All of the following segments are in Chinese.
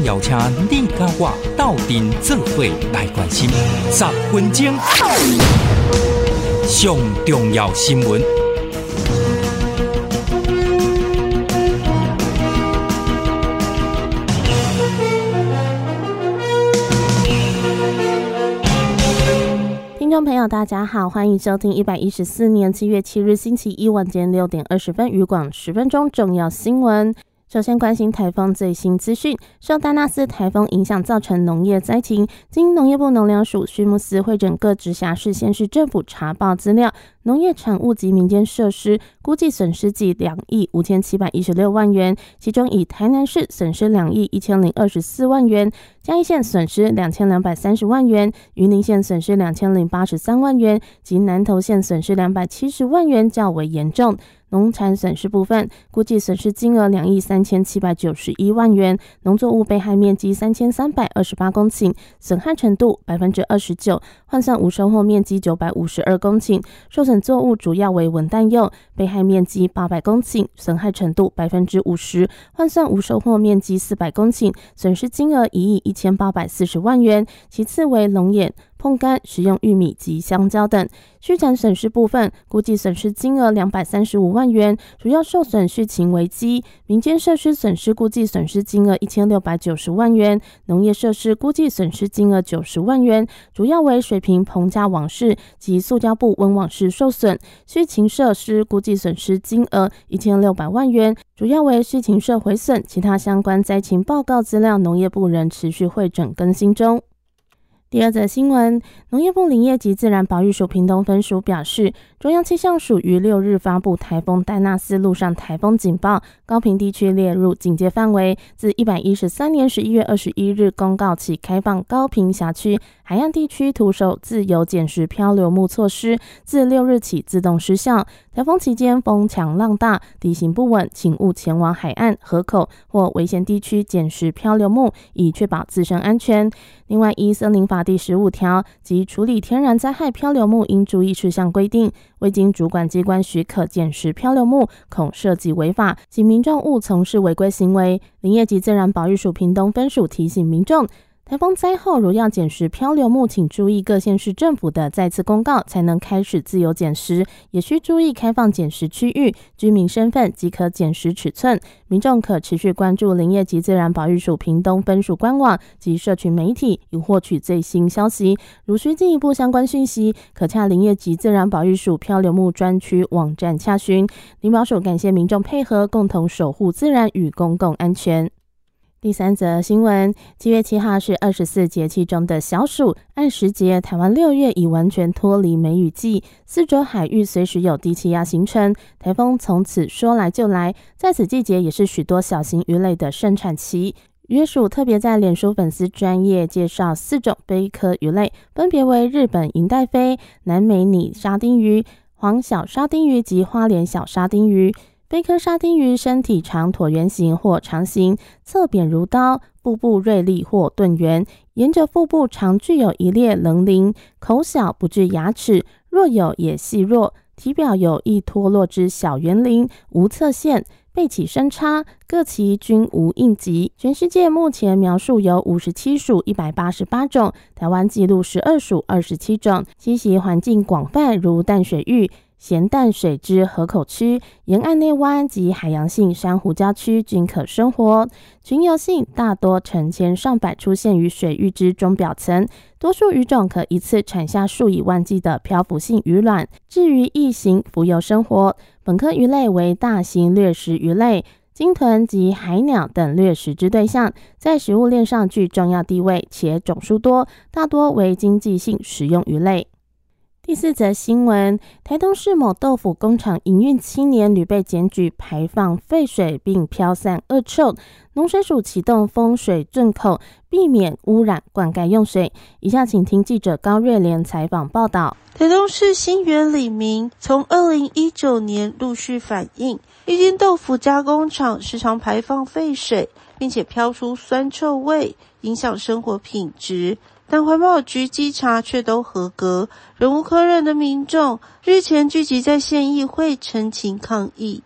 邀请你甲我斗阵做伙来关心10分钟上重要新闻。 听众朋友大家好，欢迎收听114年7月7日星期一晚间6点20分渔广10分钟重要新闻。首先关心台风最新资讯，受丹纳斯台风影响造成农业灾情，经农业部农粮署、畜牧司会诊各直辖市县市政府查报资料，农业产物及民间设施估计损失计2亿5716万元，其中以台南市损失2亿1024万元，嘉义县损失2230万元，云林县损失2083万元及南投县损失270万元较为严重。农产损失部分，估计损失金额2亿3791万元，农作物被害面积3328公顷，损害程度 29%， 换算无收获面积952公顷，受损作物主要为文旦柚，被害面积800公顷，损害程度 50%， 换算无收获面积400公顷，损失金额1亿1840万元，其次为龙眼、椪柑、食用玉米及香蕉等。畜产损失部分，估计损失金额235万元，主要受损畜禽为鸡，民间设施损失估计损失金额1690万元，农业设施估计损失金额90万元，主要为水平棚架网室及塑胶布温网室受损。畜禽设施估计损失金额1600万元，主要为畜禽舍毁损，其他相关灾情报告资料，农业部仍持续会诊更新中。第二则新闻，农业部林业及自然保育署屏东分署表示，中央气象署于6日发布台风戴纳斯陆上台风警报，高屏地区列入警戒范围，自113年11月21日公告起开放高屏辖区、海岸地区徒手自由捡拾漂流木措施，自6日起自动失效。台风期间风强浪大，地形不稳，请勿前往海岸、河口或危险地区捡拾漂流木，以确保自身安全。另外，依森林法第15条及处理天然灾害漂流木应注意事项规定，未经主管机关许可捡拾漂流木，恐涉及违法，请民众勿从事违规行为。林业及自然保育署屏东分署提醒民众，台风灾后如要捡拾漂流木，请注意各县市政府的再次公告，才能开始自由捡拾，也需注意开放捡拾区域、居民身份即可捡拾尺寸。民众可持续关注林业及自然保育署屏东分署官网及社群媒体，以获取最新消息。如需进一步相关讯息，可洽林业及自然保育署漂流木专区网站洽询。林保署感谢民众配合，共同守护自然与公共安全。第三则新闻，7月7号是24节气中的小暑，按时节，台湾6月已完全脱离梅雨季，四周海域随时有低气压形成，台风从此说来就来。在此季节，也是许多小型鱼类的盛产期。渔业署特别在脸书粉丝专页介绍4种贝壳鱼类，分别为日本银带鲱、南美拟沙丁鱼、黄小沙丁鱼及花莲小沙丁鱼。贝壳沙丁鱼身体长椭圆形或长形，侧扁如刀，腹部锐利或钝圆，沿着腹部常具有一列棱鳞，口小不具牙齿，若有也细弱，体表有易脱落之小圆鳞，无侧线，背鳍深叉，各鳍均无印籍。全世界目前描述有57属188种，台湾记录12属27种，栖息环境广泛，如淡水域、咸淡水之河口区、沿岸内湾及海洋性珊瑚礁区均可生活。群游性大多成千上百出现于水域之中表层，多数鱼种可一次产下数以万计的漂浮性鱼卵。至于异形浮游生活，本科鱼类为大型掠食鱼类，鲸豚及海鸟等掠食之对象，在食物链上具重要地位，且种数多，大多为经济性食用鱼类。第4则新闻，台东市某豆腐工厂营运7年，屡被检举排放废水并飘散恶臭，农水署启动风水圳口，避免污染灌溉用水。以下请听记者高瑞莲采访报道。 台东市新园里民从2019年陆续反映，一间豆腐加工厂时常排放废水，并且飘出酸臭味，影响生活品质。但环保局稽查却都合格，忍无可忍的民众日前聚集在县议会陈情抗议。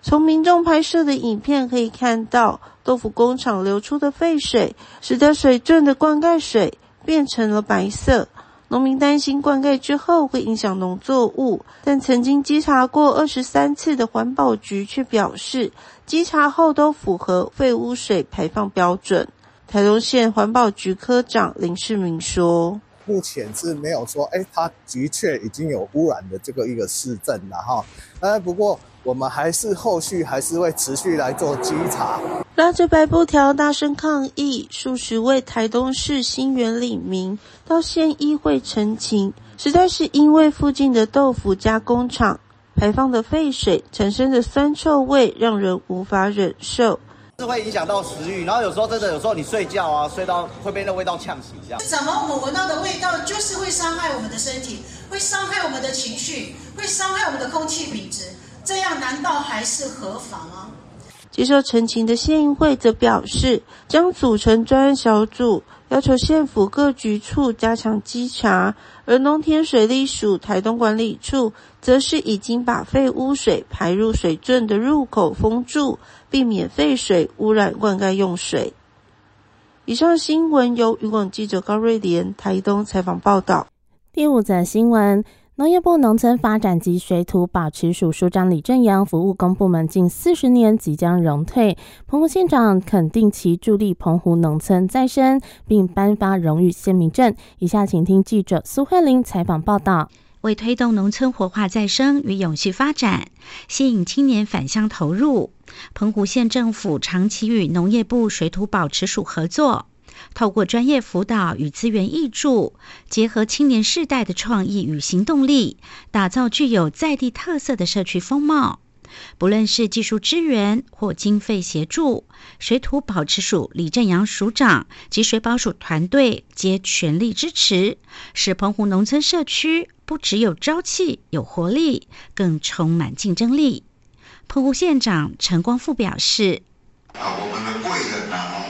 从民众拍摄的影片可以看到，豆腐工厂流出的废水使得水圳的灌溉水变成了白色。农民担心灌溉之后会影响农作物，但曾经稽查过23次的环保局却表示，稽查后都符合废污水排放标准。台东县环保局科长林世明说， 目前是没有说它的确已经有污染的这个一个事证了哈。不过我们后续还是会持续来做稽查。 拉着白布条大声抗议，数十位台东市新园里民到县议会陈情，实在是因为附近的豆腐加工厂排放的废水产生的酸臭味让人无法忍受， 是会影响到食欲，然后有时候你睡觉啊，睡到会被那味道呛醒这样。 怎么我们闻到的味道就是会伤害我们的身体，会伤害我们的情绪，会伤害我们的空气品质，这样难道还是合法吗？ 接受陈情的县议会则表示，将组成专案小组，要求县府各局处加强稽查，而农田水利署台东管理处则是已经把废污水排入水圳的入口封住，避免废水污染灌溉用水。以上新闻由渔广记者高瑞莲台东采访报道。 第5则新闻，农业部农村发展及水土保持署署长李正阳服务公部门近40年，即将荣退。澎湖县长肯定其助力澎湖农村再生，并颁发荣誉县民证。以下请听记者苏慧玲采访报道。 为推动农村活化再生与永续发展，吸引青年返乡投入，澎湖县政府长期与农业部水土保持署合作，透过专业辅导与资源挹注，结合青年世代的创意与行动力，打造具有在地特色的社区风貌。不论是技术支援或经费协助，水土保持署李正阳署长及水保署团队皆全力支持，使澎湖农村社区不只有朝气有活力，更充满竞争力。澎湖县长陈光复表示， 我们的贵人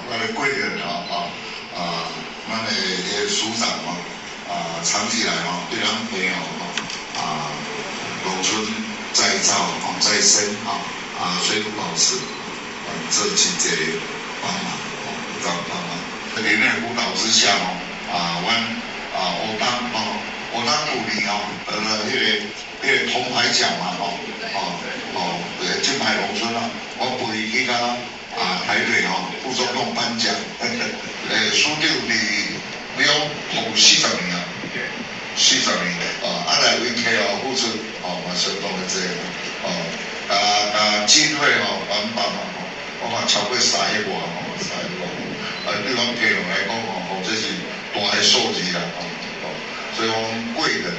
我们的署长长期以来对咱朋友农村再造再生水土保持这真侪帮忙在连内辅导之下我当鼓励得了那个铜牌奖金牌农村我陪去到台北副总统颁奖，输掉你要头40年，40年来为客付出嘛相当的多经费帮忙我超过3亿外对咱客人来讲这是大的数字啦所以讲贵人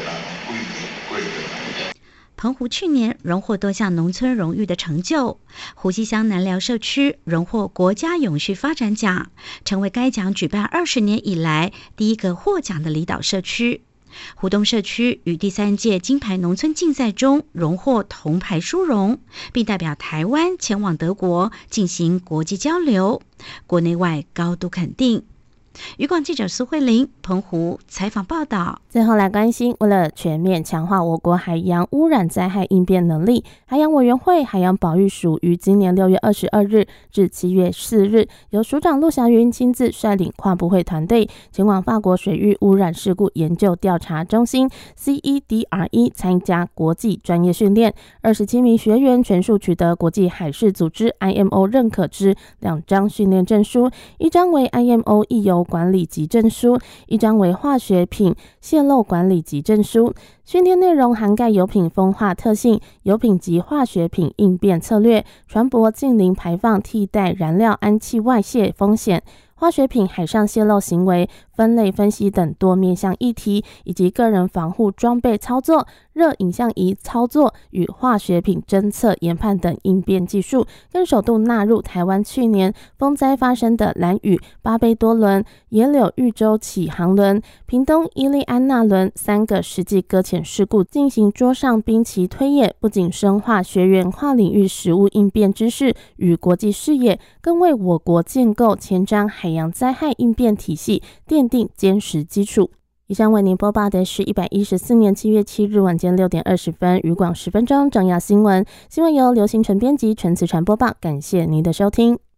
澎湖去年荣获多项农村荣誉的成就，湖西乡南寮社区荣获国家永续发展奖，成为该奖举办20年以来第一个获奖的离岛社区。湖东社区于第3届金牌农村竞赛中荣获铜牌殊荣，并代表台湾前往德国进行国际交流，国内外高度肯定。渔广记者苏慧玲澎湖采访报道。 最后来关心，为了全面强化我国海洋污染灾害应变能力，海洋委员会海洋保育署于今年6月22日至7月4日，由署长陆祥云亲自率领跨部会团队前往法国水域污染事故研究调查中心 CEDRE 参加国际专业训练。27名学员全数取得国际海事组织 IMO 认可之2张训练证书，1张为 IMO 役游管理级证书，1张为化学品泄漏管理级证书。训练内容涵盖油品风化特性、油品及化学品应变策略、船舶近零排放替代燃料氨气外泄风险、化学品海上泄漏行为分类分析等多面向议题，以及个人防护装备操作、热影像仪操作与化学品侦测研判等应变技术，更首度纳入台湾去年风灾发生的兰屿巴贝多轮、野柳玉州启航轮、屏东伊利安纳轮3个实际搁浅事故进行桌上兵棋推演，不仅深化学员跨领域实务应变知识与国际视野，更为我国建构前瞻海洋灾害应变体系奠定坚实基础。 以上为您播报的是114年7月7日晚间6点20分渔广10分钟重要新闻。新闻由刘星辰编辑，陈慈传播报，感谢您的收听。